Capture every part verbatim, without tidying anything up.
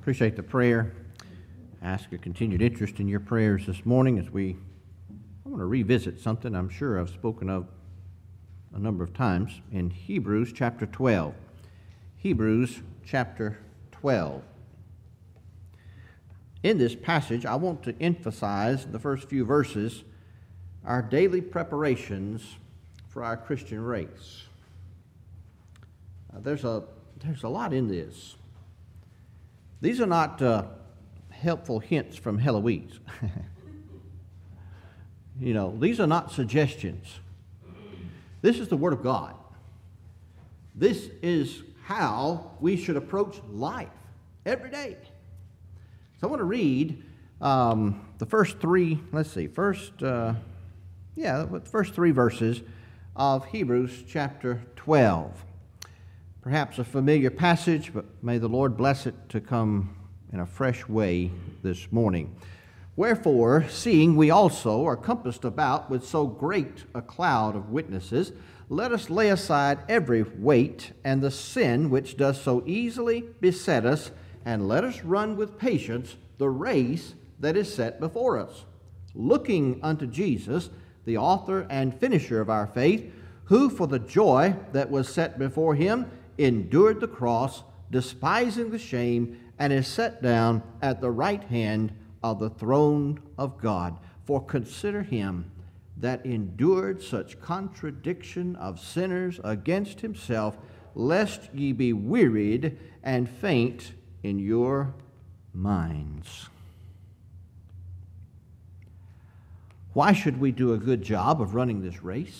Appreciate the prayer. Ask your continued interest in your prayers this morning as we I want to revisit something I'm sure I've spoken of a number of times in Hebrews chapter twelve. Hebrews chapter twelve. In this passage, I want to emphasize the first few verses our daily preparations for our Christian race. Uh, there's a there's a lot in this. These are not uh, helpful hints from Heloise. You know, these are not suggestions. This is the Word of God. This is how we should approach life every day. So I want to read um, the first three, let's see, first, uh, yeah, the first three verses of Hebrews chapter twelve. Perhaps a familiar passage, but may the Lord bless it to come in a fresh way this morning. Wherefore, seeing we also are compassed about with so great a cloud of witnesses, let us lay aside every weight and the sin which does so easily beset us, and let us run with patience the race that is set before us, looking unto Jesus, the author and finisher of our faith, who for the joy that was set before him endured the cross, despising the shame, and is set down at the right hand of the throne of God. For consider him that endured such contradiction of sinners against himself, lest ye be wearied and faint in your minds. Why should we do a good job of running this race?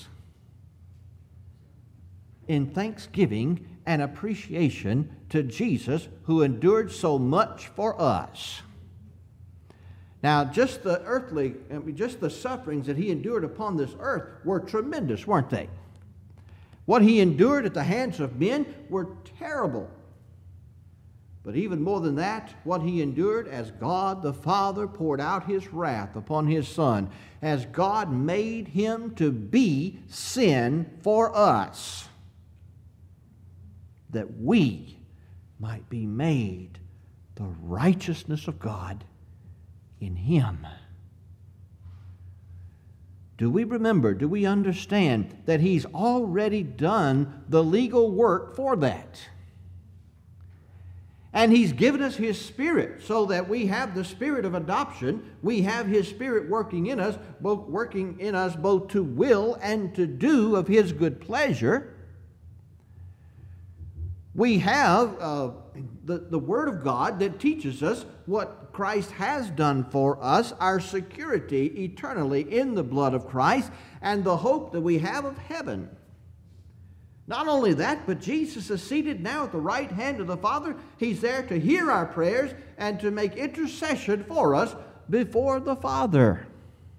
In thanksgiving and appreciation to Jesus, who endured so much for us. Now, just the earthly, I mean, just the sufferings that he endured upon this earth were tremendous, weren't they? What he endured at the hands of men were terrible. But even more than that, what he endured as God the Father poured out his wrath upon his Son, as God made him to be sin for us, that we might be made the righteousness of God in him. Do we remember, do we understand that he's already done the legal work for that? And he's given us his Spirit so that we have the Spirit of adoption. We have his Spirit working in us, both working in us both to will and to do of his good pleasure. We have uh, the, the Word of God that teaches us what Christ has done for us, our security eternally in the blood of Christ, and the hope that we have of heaven. Not only that, but Jesus is seated now at the right hand of the Father. He's there to hear our prayers and to make intercession for us before the Father.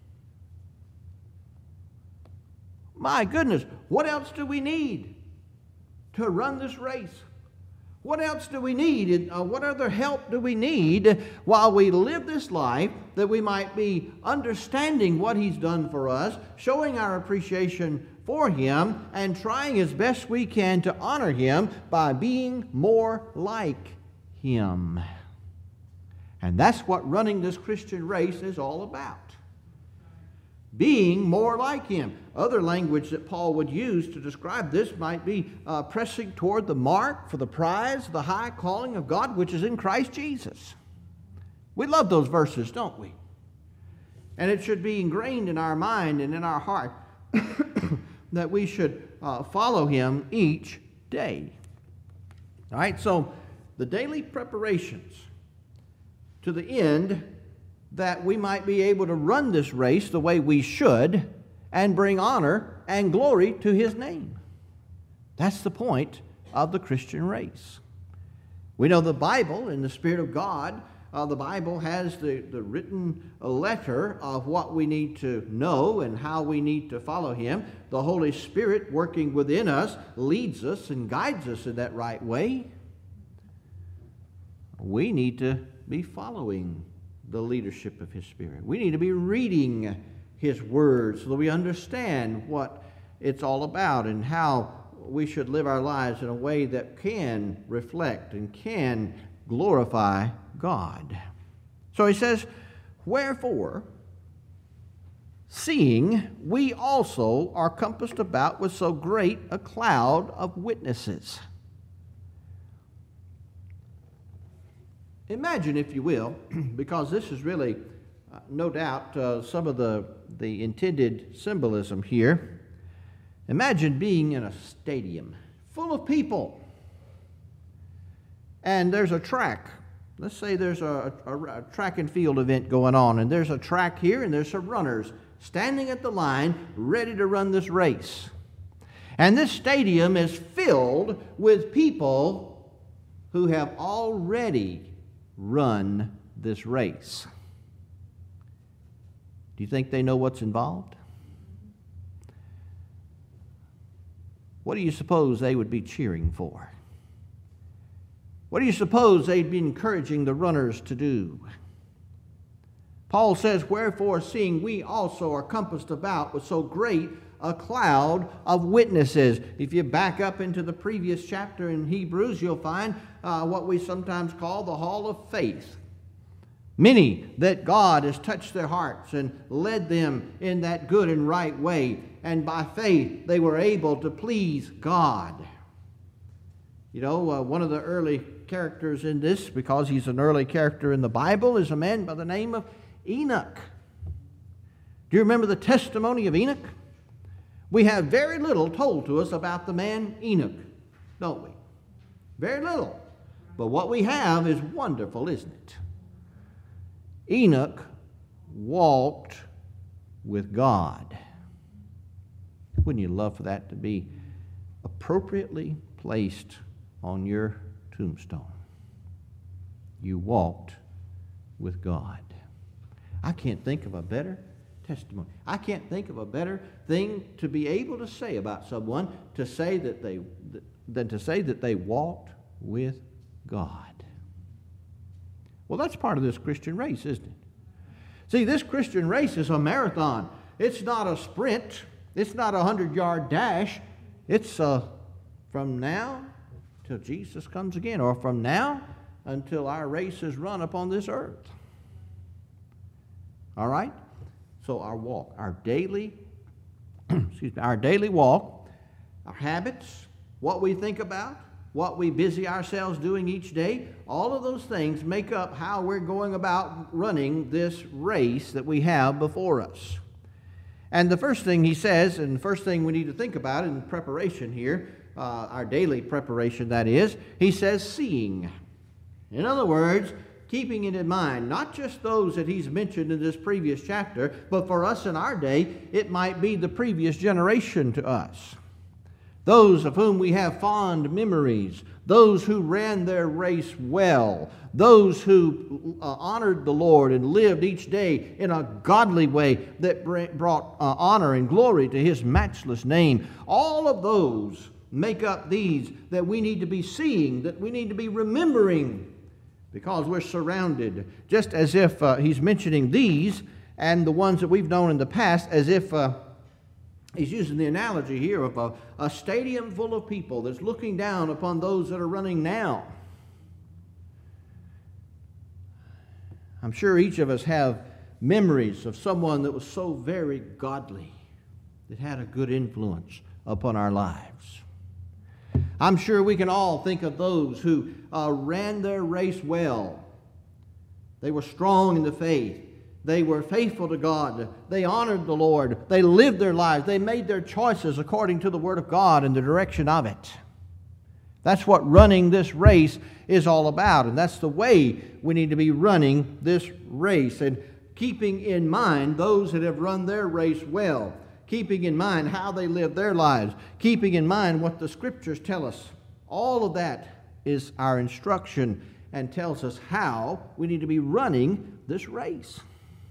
My goodness, what else do we need to run this race? What else do we need? Uh, what other help do we need while we live this life that we might be understanding what he's done for us, showing our appreciation for him, and trying as best we can to honor him by being more like him? And that's what running this Christian race is all about. Being more like him. Other language that Paul would use to describe this might be uh, pressing toward the mark for the prize of the high calling of God, which is in Christ Jesus. We love those verses, don't we? And it should be ingrained in our mind and in our heart that we should uh, follow him each day. All right, so the daily preparations to the end that we might be able to run this race the way we should and bring honor and glory to his name. That's the point of the Christian race. We know the Bible, in the Spirit of God, uh, the Bible has the, the written letter of what we need to know and how we need to follow him. The Holy Spirit working within us leads us and guides us in that right way. We need to be following the leadership of his Spirit. We need to be reading his word so that we understand what it's all about and how we should live our lives in a way that can reflect and can glorify God. So he says, wherefore, seeing we also are compassed about with so great a cloud of witnesses. Imagine, if you will, because this is really, uh, no doubt, uh, some of the, the intended symbolism here. Imagine being in a stadium full of people, and there's a track. Let's say there's a, a, a track and field event going on, and there's a track here, and there's some runners standing at the line ready to run this race. And this stadium is filled with people who have already run this race. Do you think they know what's involved? What do you suppose they would be cheering for? What do you suppose they'd be encouraging the runners to do? Paul says, wherefore, seeing we also are compassed about with so great a cloud of witnesses. If you back up into the previous chapter in Hebrews, you'll find uh, what we sometimes call the hall of faith. Many that God has touched their hearts and led them in that good and right way, and by faith they were able to please God. You know, uh, one of the early characters in this, because he's an early character in the Bible, is a man by the name of Enoch. Do you remember the testimony of Enoch? We have very little told to us about the man Enoch, don't we? Very little. But what we have is wonderful, isn't it? Enoch walked with God. Wouldn't you love for that to be appropriately placed on your tombstone? You walked with God. I can't think of a better testimony. I can't think of a better thing to be able to say about someone to say that they than to say that they walked with God. Well, that's part of this Christian race, isn't it? See, this Christian race is a marathon. It's not a sprint. It's not a hundred-yard dash. It's uh, from now till Jesus comes again, or from now until our race is run upon this earth. All right? So our walk, our daily, excuse me, our daily walk, our habits, what we think about, what we busy ourselves doing each day, all of those things make up how we're going about running this race that we have before us. And the first thing he says, and the first thing we need to think about in preparation here, uh, our daily preparation that is, he says seeing. In other words, keeping it in mind, not just those that he's mentioned in this previous chapter, but for us in our day, it might be the previous generation to us. Those of whom we have fond memories, those who ran their race well, those who uh, honored the Lord and lived each day in a godly way that brought uh, honor and glory to his matchless name. All of those make up these that we need to be seeing, that we need to be remembering, because we're surrounded, just as if uh, he's mentioning these and the ones that we've known in the past, as if uh, he's using the analogy here of a, a stadium full of people that's looking down upon those that are running now. I'm sure each of us have memories of someone that was so very godly, that had a good influence upon our lives. I'm sure we can all think of those who uh, ran their race well. They were strong in the faith. They were faithful to God. They honored the Lord. They lived their lives. They made their choices according to the Word of God and the direction of it. That's what running this race is all about. And that's the way we need to be running this race. And keeping in mind those that have run their race well. Keeping in mind how they live their lives. Keeping in mind what the Scriptures tell us. All of that is our instruction and tells us how we need to be running this race.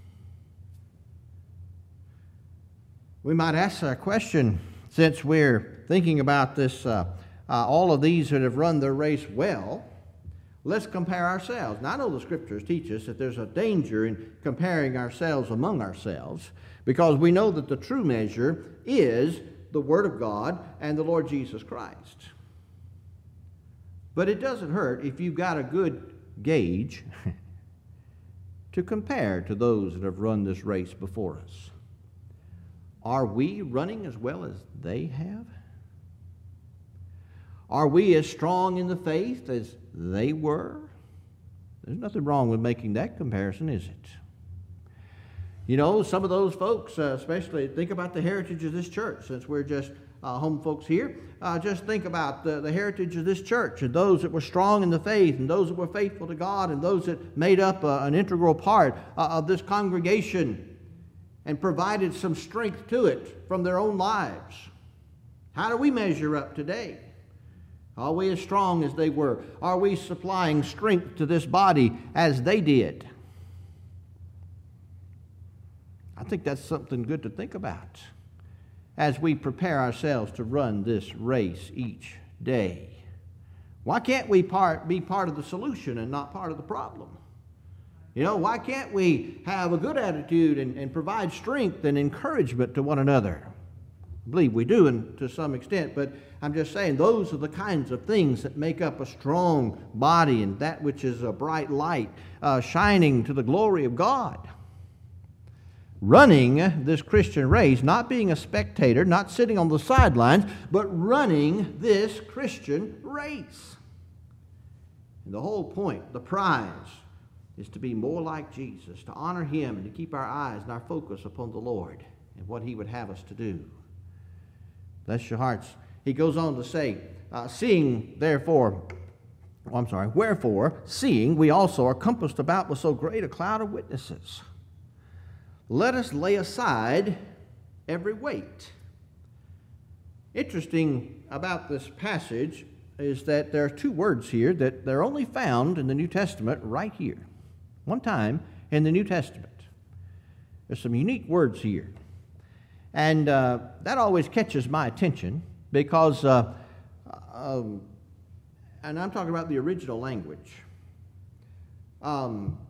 We might ask a question, since we're thinking about this, uh, uh, all of these that have run their race well, let's compare ourselves. Now, I know the Scriptures teach us that there's a danger in comparing ourselves among ourselves, because we know that the true measure is the Word of God and the Lord Jesus Christ. But it doesn't hurt if you've got a good gauge to compare to those that have run this race before us. Are we running as well as they have? Are we as strong in the faith as they were? There's nothing wrong with making that comparison, is it? You know, some of those folks, uh, especially, think about the heritage of this church, since we're just uh, home folks here. Uh, just think about the, the heritage of this church and those that were strong in the faith and those that were faithful to God and those that made up uh, an integral part uh, of this congregation and provided some strength to it from their own lives. How do we measure up today? Are we as strong as they were? Are we supplying strength to this body as they did? I think that's something good to think about as we prepare ourselves to run this race each day. Why can't we part, be part of the solution and not part of the problem? You know, why can't we have a good attitude and, and provide strength and encouragement to one another? I believe we do, and to some extent, but I'm just saying those are the kinds of things that make up a strong body and that which is a bright light uh, shining to the glory of God. Running this Christian race, not being a spectator, not sitting on the sidelines, but running this Christian race. And the whole point, the prize, is to be more like Jesus, to honor Him and to keep our eyes and our focus upon the Lord and what He would have us to do. Bless your hearts. He goes on to say, uh, seeing therefore, oh, I'm sorry, wherefore, seeing we also are compassed about with so great a cloud of witnesses, let us lay aside every weight. Interesting about this passage is that there are two words here that they're only found in the New Testament right here. One time in the New Testament. There's some unique words here. And uh, that always catches my attention because, uh, um, and I'm talking about the original language. Um,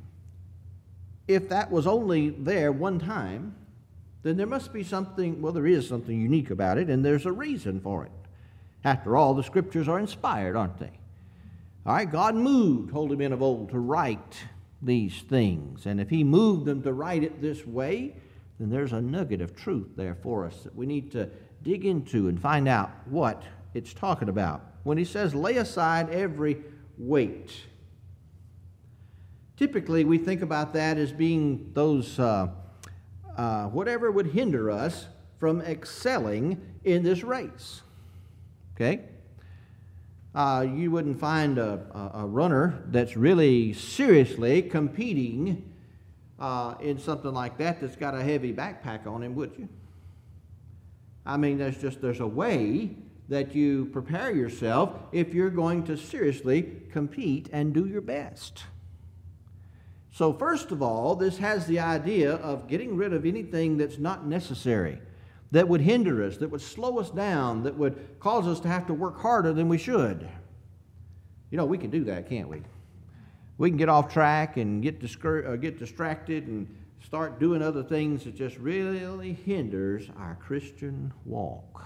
if that was only there one time, then there must be something, well, there is something unique about it, and there's a reason for it. After all, the Scriptures are inspired, aren't they? All right, God moved holy men of old to write these things, and if He moved them to write it this way, then there's a nugget of truth there for us that we need to dig into and find out what it's talking about. When He says, lay aside every weight, typically we think about that as being those, uh, uh, whatever would hinder us from excelling in this race. Okay? Uh, you wouldn't find a, a, a runner that's really seriously competing uh, in something like that that's got a heavy backpack on him, would you? I mean, there's just, there's a way that you prepare yourself if you're going to seriously compete and do your best. So first of all, this has the idea of getting rid of anything that's not necessary, that would hinder us, that would slow us down, that would cause us to have to work harder than we should. You know, we can do that, can't we? We can get off track and get, discour- uh, get distracted and start doing other things that just really hinders our Christian walk.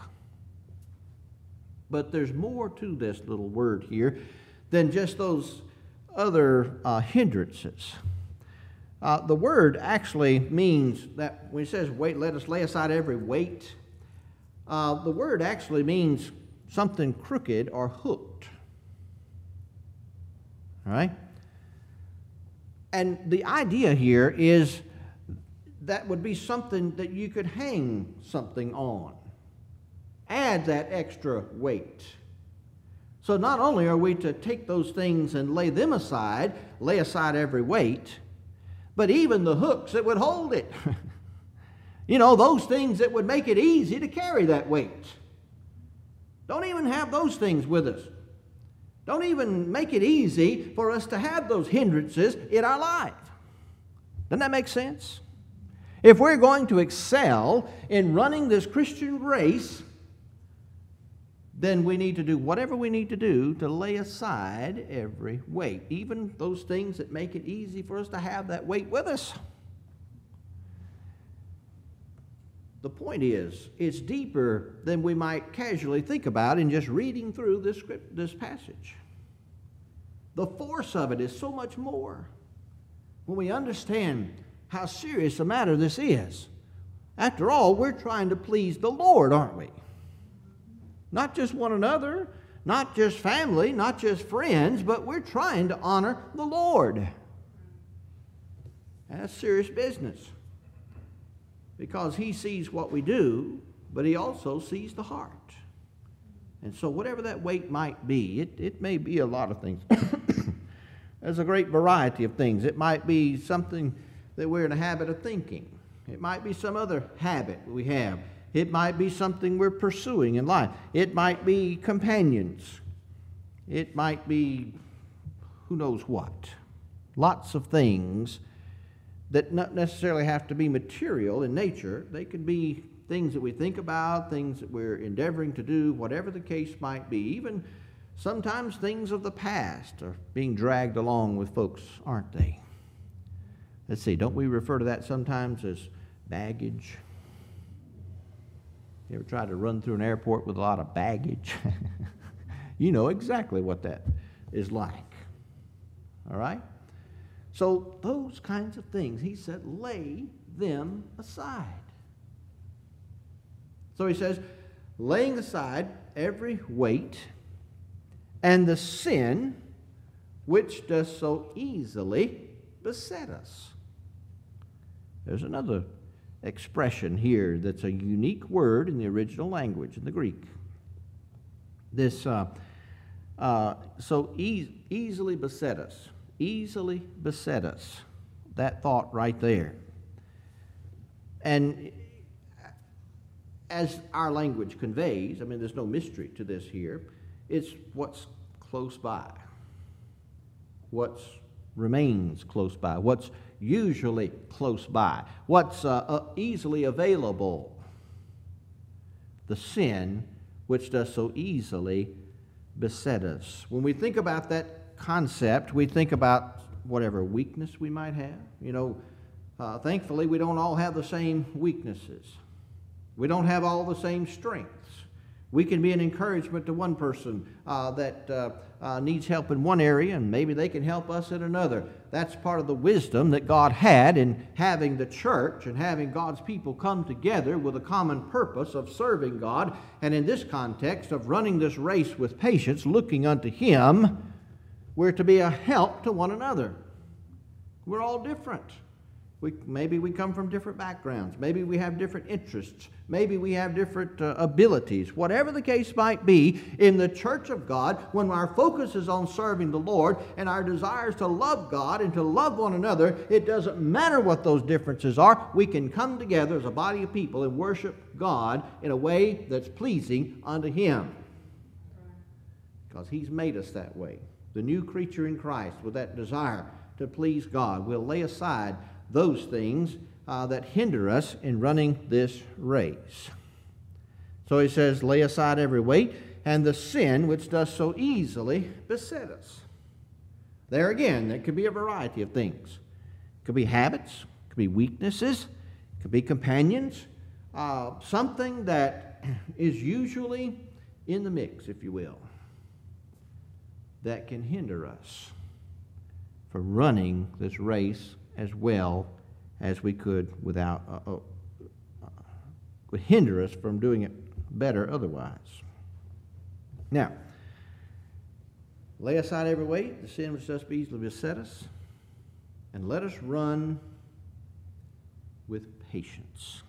But there's more to this little word here than just those other uh, hindrances. Uh, the word actually means that when it says, wait, let us lay aside every weight, uh, the word actually means something crooked or hooked. All right? And the idea here is that would be something that you could hang something on. Add that extra weight. So not only are we to take those things and lay them aside, lay aside every weight, but even the hooks that would hold it. You know, those things that would make it easy to carry that weight. Don't even have those things with us. Don't even make it easy for us to have those hindrances in our life. Doesn't that make sense? If we're going to excel in running this Christian race, then we need to do whatever we need to do to lay aside every weight, even those things that make it easy for us to have that weight with us. The point is, it's deeper than we might casually think about in just reading through this script, this passage. The force of it is so much more when we understand how serious a matter this is. After all, we're trying to please the Lord, aren't we? Not just one another, not just family, not just friends, but we're trying to honor the Lord. And that's serious business, because He sees what we do, but He also sees the heart. And so whatever that weight might be, it, it may be a lot of things. There's a great variety of things. It might be something that we're in a habit of thinking. It might be some other habit we have. It might be something we're pursuing in life. It might be companions. It might be who knows what. Lots of things that not necessarily have to be material in nature. They could be things that we think about, things that we're endeavoring to do, whatever the case might be. Even sometimes things of the past are being dragged along with folks, aren't they? Let's see, don't we refer to that sometimes as baggage? You ever tried to run through an airport with a lot of baggage? You know exactly what that is like. All right? So those kinds of things, he said, lay them aside. So he says, laying aside every weight and the sin which does so easily beset us. There's another expression here that's a unique word in the original language, in the Greek. This, uh, uh, so e- easily beset us. Easily beset us. That thought right there. And as our language conveys, I mean, there's no mystery to this here. It's what's close by. What remains close by. What's usually close by. What's uh, uh, easily available. The sin which does so easily beset us. When we think about that concept, we think about whatever weakness we might have. You know, uh, thankfully, we don't all have the same weaknesses. We don't have all the same strengths. We can be an encouragement to one person uh, that uh, uh, needs help in one area, and maybe they can help us in another. That's part of the wisdom that God had in having the church and having God's people come together with a common purpose of serving God, and in this context of running this race with patience, looking unto Him. We're to be a help to one another. We're all different. We, maybe we come from different backgrounds. Maybe we have different interests. Maybe we have different uh, abilities. Whatever the case might be, in the church of God, when our focus is on serving the Lord and our desires to love God and to love one another, it doesn't matter what those differences are. We can come together as a body of people and worship God in a way that's pleasing unto Him. Because He's made us that way. The new creature in Christ with that desire to please God will lay aside those things uh, that hinder us in running this race. So he says, lay aside every weight and the sin which does so easily beset us. There again, there could be a variety of things. It could be habits, it could be weaknesses, it could be companions, uh, something that is usually in the mix, if you will, that can hinder us from running this race as well as we could without, uh, uh, would hinder us from doing it better otherwise. Now, lay aside every weight, the sin which does easily beset us, and let us run with patience.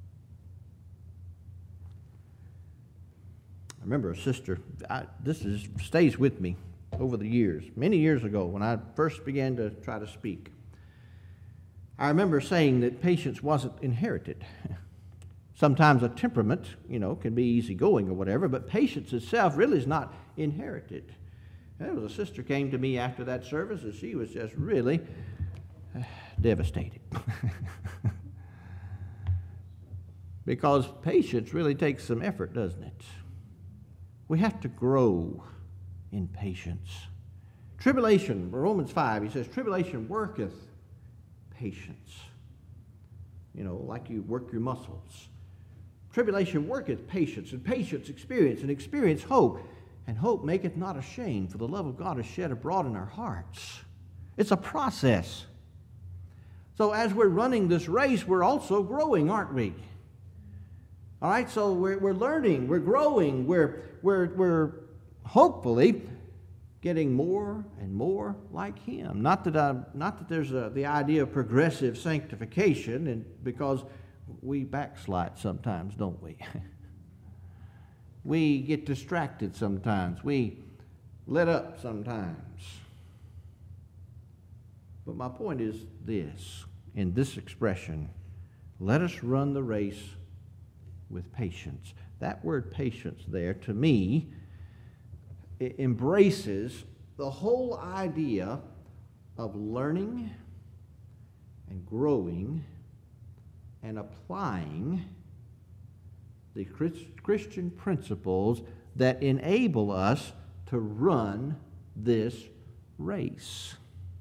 I remember a sister, I, this is, stays with me over the years, many years ago when I first began to try to speak. I remember saying that patience wasn't inherited. Sometimes a temperament, you know, can be easygoing or whatever, but patience itself really is not inherited. There was a sister came to me after that service, and she was just really uh, devastated. Because patience really takes some effort, doesn't it? We have to grow in patience. Tribulation, Romans five, he says, tribulation worketh patience. You know, like you work your muscles. Tribulation worketh patience, and patience experience, and experience hope. And hope maketh not ashamed, for the love of God is shed abroad in our hearts. It's a process. So as we're running this race, we're also growing, aren't we? All right, so we're, we're learning, we're growing, we're, we're, we're hopefully getting more and more like Him. Not that, I, not that there's a, the idea of progressive sanctification, and because we backslide sometimes, don't we? We get distracted sometimes. We let up sometimes. But my point is this, in this expression, let us run the race with patience. That word patience there, to me, it embraces the whole idea of learning and growing and applying the Christian principles that enable us to run this race.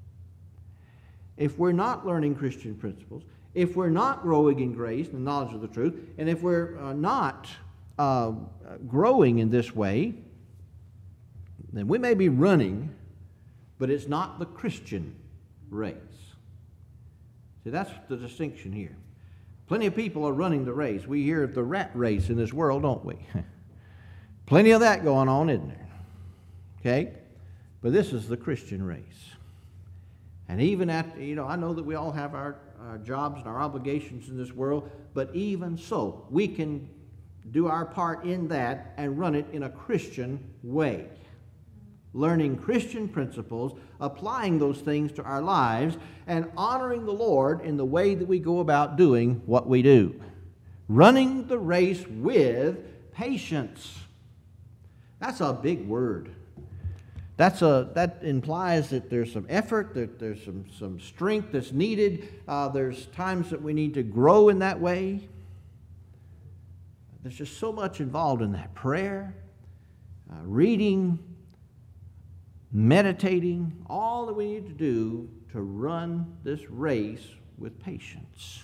If we're not learning Christian principles, if we're not growing in grace and the knowledge of the truth, and if we're uh, not uh, growing in this way, then we may be running, but it's not the Christian race. See, that's the distinction here. Plenty of people are running the race. We hear of the rat race in this world, don't we? Plenty of that going on, isn't there? Okay? But this is the Christian race. And even at, you know, I know that we all have our, our jobs and our obligations in this world, but even so, we can do our part in that and run it in a Christian way. Learning Christian principles, applying those things to our lives, and honoring the Lord in the way that we go about doing what we do. Running the race with patience. That's a big word. That's a, that implies that there's some effort, that there's some, some strength that's needed. Uh, there's times that we need to grow in that way. There's just so much involved in that. Prayer, uh, reading, meditating, all that we need to do to run this race with patience.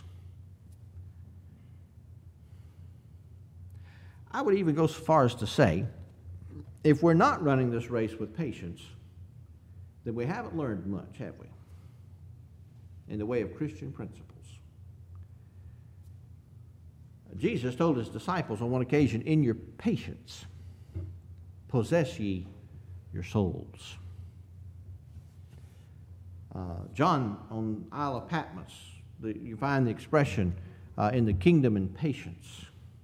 I would even go so far as to say, if we're not running this race with patience, then we haven't learned much, have we? In the way of Christian principles. Jesus told his disciples on one occasion, in your patience, possess ye your souls. Uh, John on Isle of Patmos, the, you find the expression uh, in the kingdom in patience.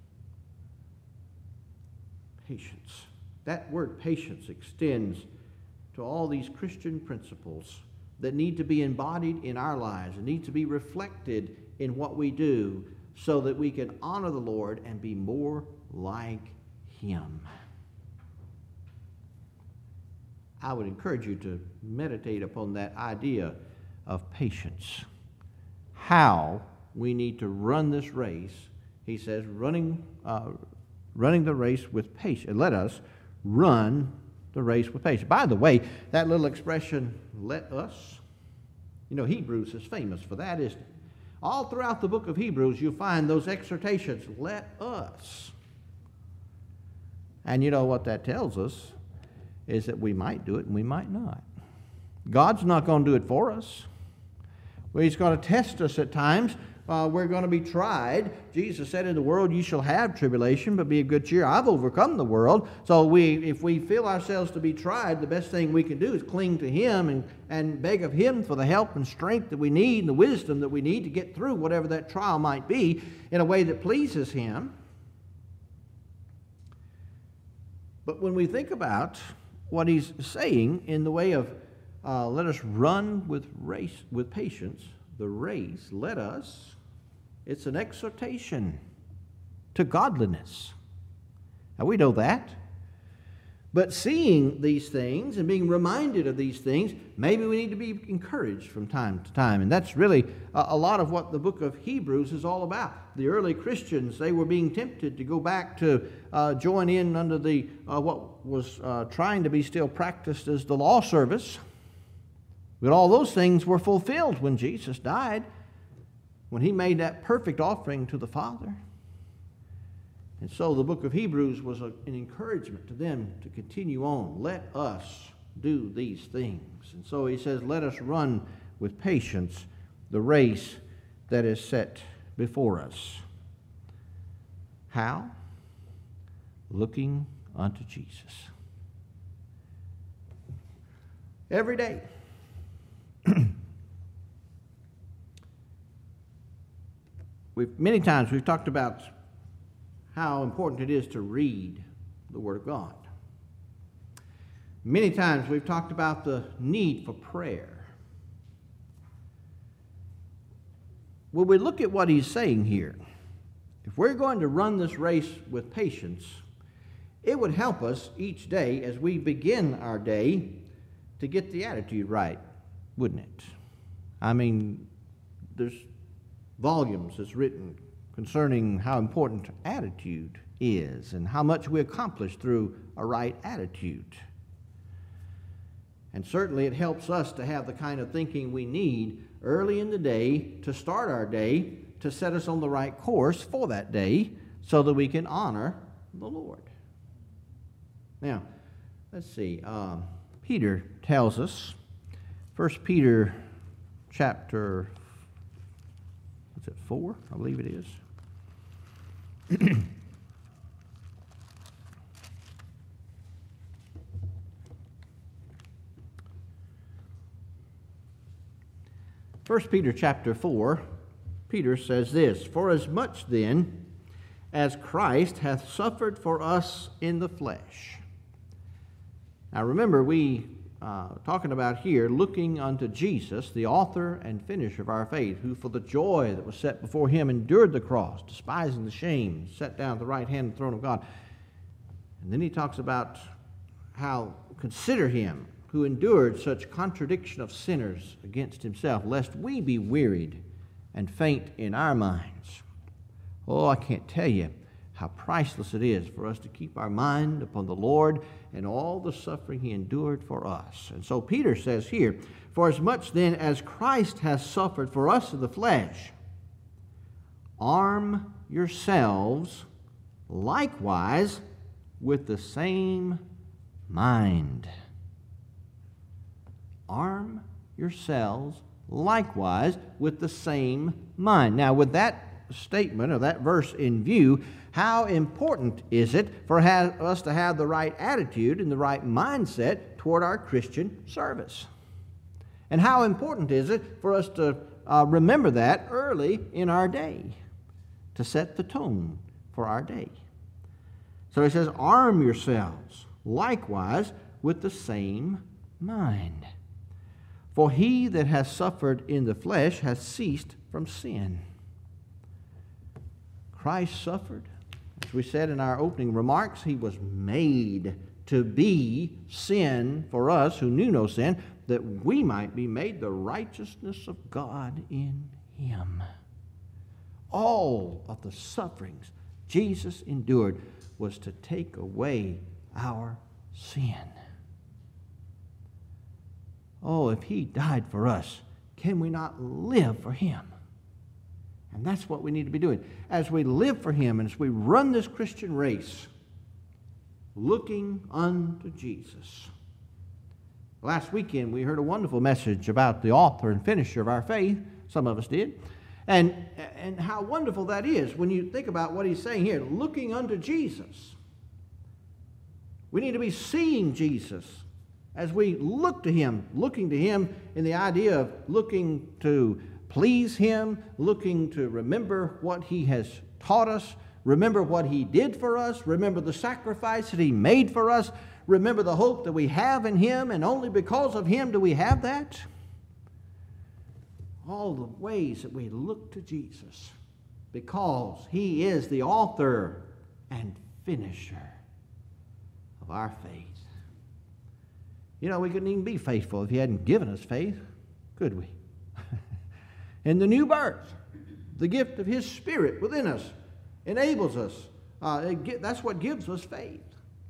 Patience. That word patience extends to all these Christian principles that need to be embodied in our lives and need to be reflected in what we do so that we can honor the Lord and be more like Him. I would encourage you to meditate upon that idea of patience. How we need to run this race. He says, running, uh, running the race with patience. Let us run the race with patience. By the way, that little expression, let us, you know, Hebrews is famous for that, isn't it? All throughout the book of Hebrews, you'll find those exhortations, let us. And you know what that tells us is that we might do it and we might not. God's not going to do it for us. Well, He's going to test us at times. Uh, we're going to be tried. Jesus said, in the world you shall have tribulation, but be of good cheer. I've overcome the world. So we, if we feel ourselves to be tried, the best thing we can do is cling to Him and, and beg of Him for the help and strength that we need and the wisdom that we need to get through whatever that trial might be in a way that pleases Him. But when we think about what He's saying in the way of uh, let us run with race with patience, the race, let us, it's an exhortation to godliness. Now we know that. But seeing these things and being reminded of these things, maybe we need to be encouraged from time to time. And that's really a, a lot of what the book of Hebrews is all about. The early Christians, they were being tempted to go back to uh, join in under the uh, what was uh, trying to be still practiced as the law service. But all those things were fulfilled when Jesus died, when He made that perfect offering to the Father. And so the book of Hebrews was a, an encouragement to them to continue on. Let us do these things. And so he says, let us run with patience the race that is set before us. How? Looking unto Jesus. Every day. We've, many times we've talked about how important it is to read the Word of God. Many times we've talked about the need for prayer. When we look at what he's saying here, if we're going to run this race with patience, it would help us each day as we begin our day to get the attitude right, wouldn't it? I mean, there's volumes that's written concerning how important attitude is and how much we accomplish through a right attitude. And certainly it helps us to have the kind of thinking we need early in the day to start our day, to set us on the right course for that day so that we can honor the Lord. Now, let's see. Um, Peter tells us, First Peter chapter, what's it, four? I believe it is. First Peter chapter four, Peter says this, For as much then as Christ hath suffered for us in the flesh. Now remember, we uh, talking about here, looking unto Jesus, the author and finisher of our faith, who for the joy that was set before him endured the cross, despising the shame, sat down at the right hand of the throne of God. And then he talks about how, consider him who endured such contradiction of sinners against himself, lest we be wearied and faint in our minds. Oh, I can't tell you how priceless it is for us to keep our mind upon the Lord and all the suffering he endured for us. And so Peter says here, For as much then as Christ has suffered for us in the flesh, arm yourselves likewise with the same mind. Arm yourselves likewise with the same mind. Now, with that statement or that verse in view, how important is it for have, us to have the right attitude and the right mindset toward our Christian service? And how important is it for us to uh, remember that early in our day, to set the tone for our day? So he says, arm yourselves likewise with the same mind. For he that has suffered in the flesh has ceased from sin. Christ suffered. As we said in our opening remarks, he was made to be sin for us who knew no sin, that we might be made the righteousness of God in him. All of the sufferings Jesus endured was to take away our sin. Oh, if he died for us, can we not live for him? And that's what we need to be doing. As we live for him and as we run this Christian race, looking unto Jesus. Last weekend we heard a wonderful message about the author and finisher of our faith. Some of us did. And, and how wonderful that is when you think about what he's saying here, looking unto Jesus. We need to be seeing Jesus as we look to him, looking to him in the idea of looking to please him, looking to remember what he has taught us, remember what he did for us, remember the sacrifice that he made for us, remember the hope that we have in him, and only because of him do we have that. All the ways that we look to Jesus, because he is the author and finisher of our faith. You know, we couldn't even be faithful if he hadn't given us faith, could we? In the new birth, the gift of his Spirit within us enables us. Uh, it, that's what gives us faith.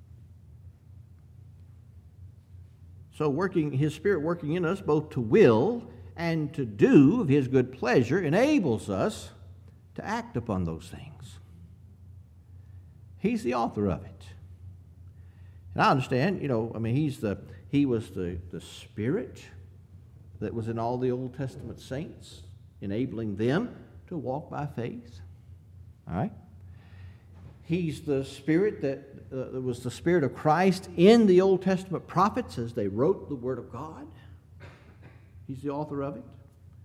So working, his Spirit working in us both to will and to do of his good pleasure enables us to act upon those things. He's the author of it. And I understand, you know, I mean, he's the he was the, the Spirit that was in all the Old Testament saints, enabling them to walk by faith. All right? He's the Spirit that uh, was the Spirit of Christ in the Old Testament prophets as they wrote the Word of God. He's the author of it.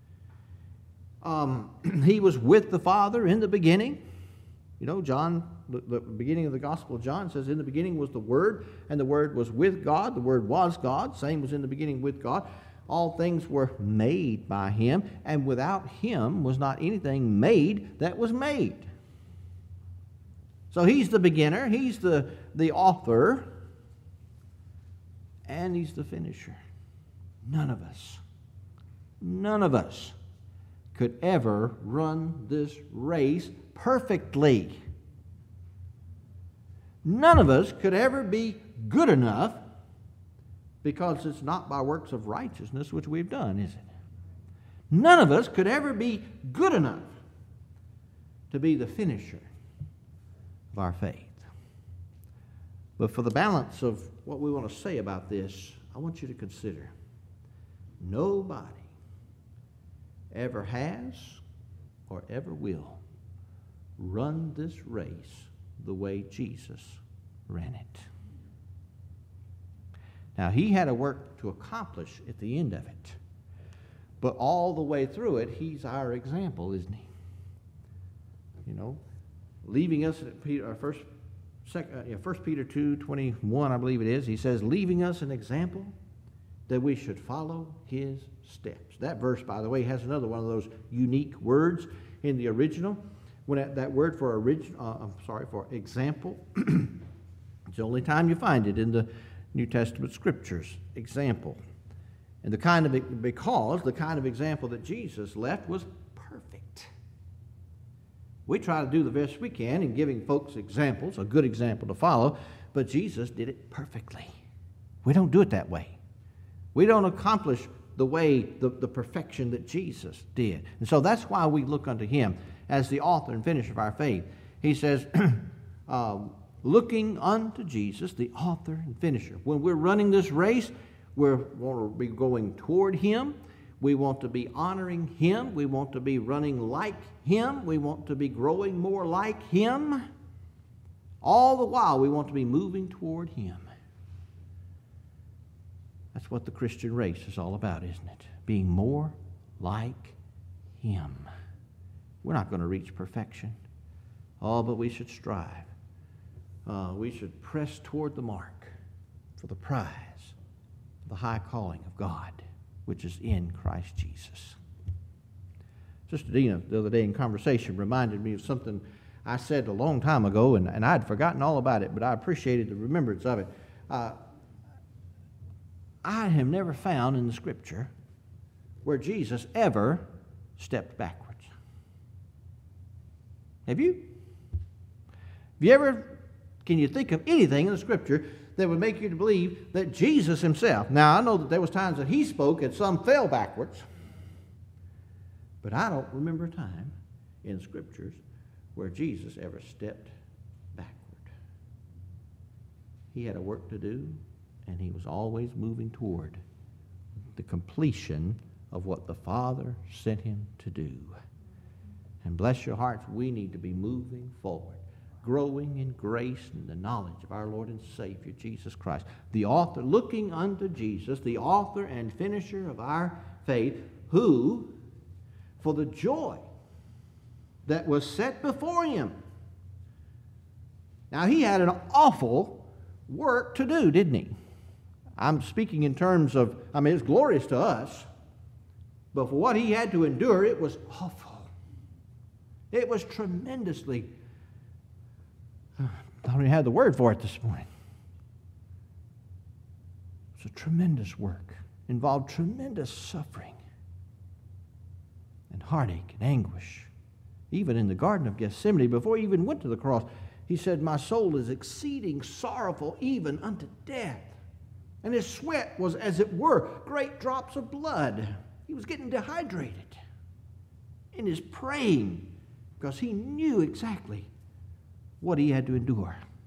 Um, he was with the Father in the beginning. You know, John, the, the beginning of the Gospel of John says, in the beginning was the Word, and the Word was with God. The Word was God. Same was in the beginning with God. All things were made by Him, and without Him was not anything made that was made. So He's the beginner, He's the, the author, and He's the finisher. None of us, none of us could ever run this race perfectly. None of us could ever be good enough, because it's not by works of righteousness which we've done, is it? None of us could ever be good enough to be the finisher of our faith. But for the balance of what we want to say about this, I want you to consider nobody ever has or ever will run this race the way Jesus ran it. Now, He had a work to accomplish at the end of it, but all the way through it, He's our example, isn't He? You know, leaving us at Peter, first, second, uh, yeah, First Peter two twenty-one, I believe it is. He says, leaving us an example that we should follow His steps. That verse, by the way, has another one of those unique words in the original. When that, that word for original, uh, I'm sorry, for example, it's the only time you find it in the New Testament Scriptures. Example, and the kind of because the kind of example that Jesus left was perfect. We try to do the best we can in giving folks examples, a good example to follow, but Jesus did it perfectly. We don't do it that way. We don't accomplish the way, the, the perfection that Jesus did. And so that's why we look unto Him as the author and finisher of our faith. He says, um, looking unto Jesus, the author and finisher. When we're running this race, we want to be going toward Him. We want to be honoring Him. We want to be running like Him. We want to be growing more like Him. All the while, we want to be moving toward Him. That's what the Christian race is all about, isn't it? Being more like Him. We're not going to reach perfection. Oh, but we should strive. Uh, we should press toward the mark for the prize of the high calling of God, which is in Christ Jesus. Sister Dina, the other day in conversation, reminded me of something I said a long time ago, and, and I'd forgotten all about it, but I appreciated the remembrance of it. Uh, I have never found in the Scripture where Jesus ever stepped backwards. Have you? Have you ever, can you think of anything in the Scripture that would make you to believe that Jesus Himself, now I know that there was times that He spoke and some fell backwards, but I don't remember a time in Scriptures where Jesus ever stepped backward. He had a work to do, and He was always moving toward the completion of what the Father sent Him to do. And bless your hearts, we need to be moving forward, growing in grace and the knowledge of our Lord and Savior, Jesus Christ. The author, looking unto Jesus, the author and finisher of our faith, who, for the joy that was set before Him. Now, He had an awful work to do, didn't He? I'm speaking in terms of, I mean, it's glorious to us, but for what He had to endure, it was awful. It was tremendously, I don't even have the word for it this morning. It's a tremendous work. Involved tremendous suffering and heartache and anguish. Even in the Garden of Gethsemane, before He even went to the cross, He said, my soul is exceeding sorrowful even unto death. And His sweat was, as it were, great drops of blood. He was getting dehydrated in His praying because He knew exactly what He had to endure.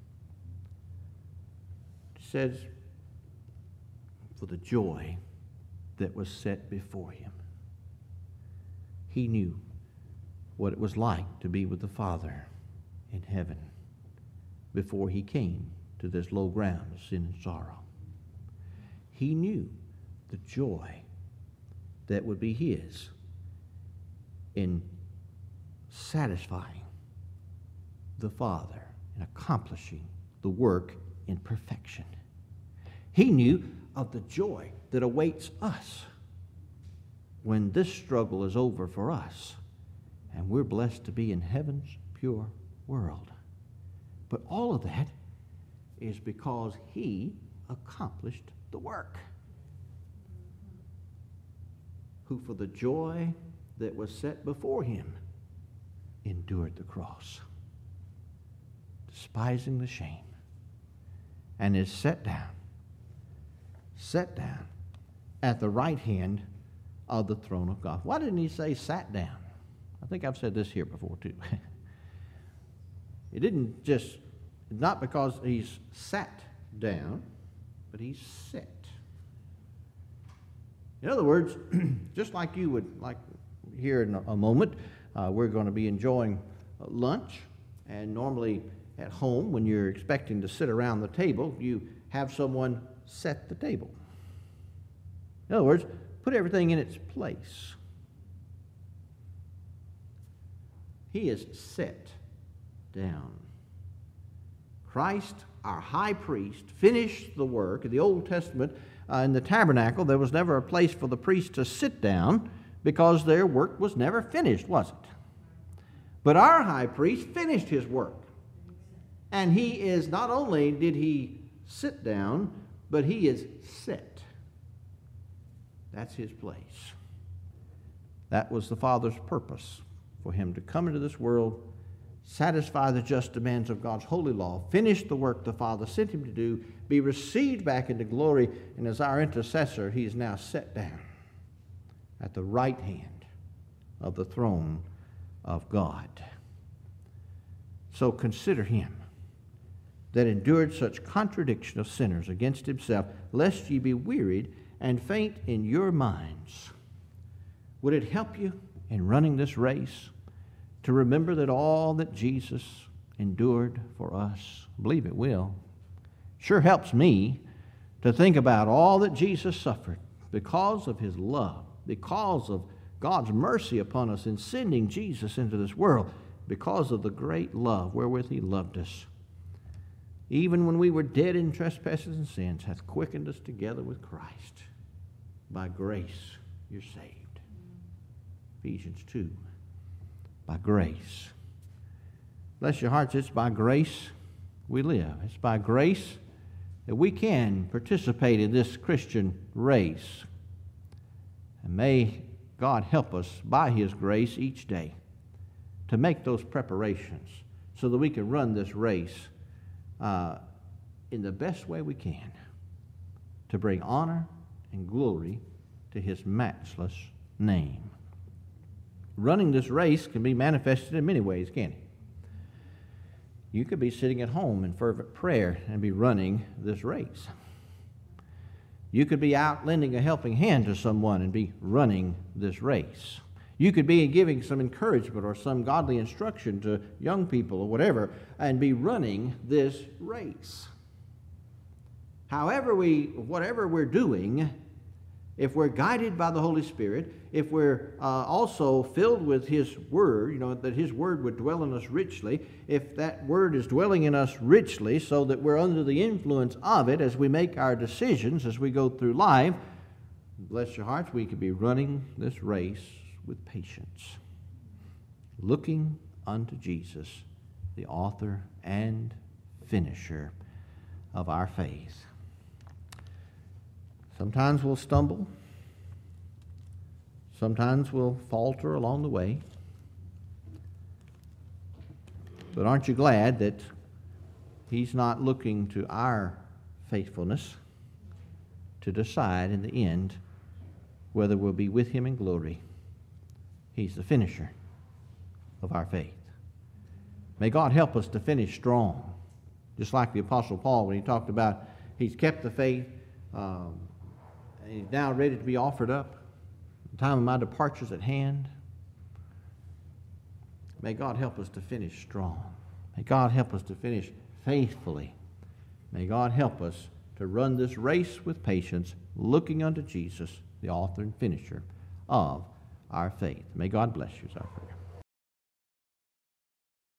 says, for the joy that was set before him. He knew what it was like to be with the Father in heaven before he came to this low ground of sin and sorrow. He knew the joy that would be his in satisfying the Father and accomplishing the work in perfection. He knew of the joy that awaits us when this struggle is over for us and we're blessed to be in heaven's pure world. But all of that is because he accomplished the work. Who for the joy that was set before him endured the cross, despising the shame, and is set down, set down at the right hand of the throne of God. Why didn't he say sat down? I think I've said this here before too. It didn't just, not because he's sat down, but he's set. In other words, just like you would like here in a moment, uh, we're going to be enjoying lunch, and normally at home when you're expecting to sit around the table, you have someone set the table. In other words, put everything in its place. He is set down. Christ, our high priest, finished the work. In the Old Testament, uh, in the tabernacle, there was never a place for the priest to sit down because their work was never finished, was it? But our high priest finished his work. And he is, not only did he sit down, but he is set. That's his place. That was the Father's purpose, for him to come into this world, satisfy the just demands of God's holy law, finish the work the Father sent him to do, be received back into glory, and as our intercessor, he is now set down at the right hand of the throne of God. So consider him that endured such contradiction of sinners against himself, lest ye be wearied and faint in your minds. Would it help you in running this race to remember that all that Jesus endured for us? I believe it will. Sure helps me to think about all that Jesus suffered because of his love, because of God's mercy upon us in sending Jesus into this world, because of the great love wherewith he loved us. Even when we were dead in trespasses and sins, hath quickened us together with Christ. By grace you're saved. Ephesians two. By grace. Bless your hearts, it's by grace we live. It's by grace that we can participate in this Christian race. And may God help us by his grace each day to make those preparations so that we can run this race uh, in the best way we can to bring honor and glory to his matchless name. Running this race can be manifested in many ways, can't it? You could be sitting at home in fervent prayer and be running this race. You could be out lending a helping hand to someone and be running this race. You could be giving some encouragement or some godly instruction to young people or whatever and be running this race. However we, whatever we're doing, if we're guided by the Holy Spirit, if we're uh, also filled with his word, you know, that his word would dwell in us richly, if that word is dwelling in us richly so that we're under the influence of it as we make our decisions, as we go through life, bless your hearts, we could be running this race with patience, looking unto Jesus, the author and finisher of our faith. Sometimes we'll stumble. Sometimes we'll falter along the way. But aren't you glad that he's not looking to our faithfulness to decide in the end whether we'll be with him in glory? He's the finisher of our faith. May God help us to finish strong, just like the Apostle Paul when he talked about he's kept the faith. Um, and he's now ready to be offered up. The time of my departure is at hand. May God help us to finish strong. May God help us to finish faithfully. May God help us to run this race with patience, looking unto Jesus, the author and finisher of our faith. May God bless you, is our prayer.